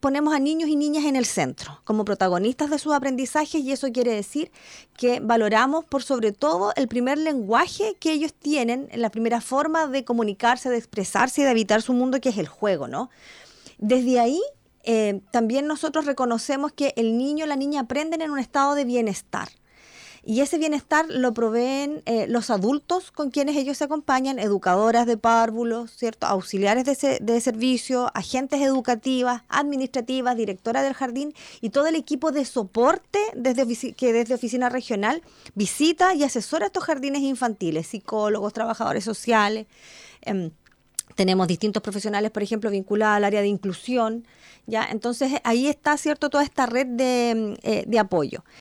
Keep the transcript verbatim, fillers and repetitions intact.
ponemos a niños y niñas en el centro, como protagonistas de sus aprendizajes, y eso quiere decir que valoramos por sobre todo el primer lenguaje que ellos tienen, la primera forma de comunicarse, de expresarse y de habitar su mundo, que es el juego, ¿no? Desde ahí, eh, también nosotros reconocemos que el niño o la niña aprenden en un estado de bienestar. Y ese bienestar lo proveen eh, los adultos con quienes ellos se acompañan, educadoras de párvulos, ¿cierto? Auxiliares de, se, de servicio, agentes educativas, administrativas, directora del jardín y todo el equipo de soporte desde que desde Oficina Regional visita y asesora estos jardines infantiles, psicólogos, trabajadores sociales. Eh, tenemos distintos profesionales, por ejemplo, vinculados al área de inclusión, ¿ya? Entonces ahí está, ¿cierto?, toda esta red de, eh, de apoyo.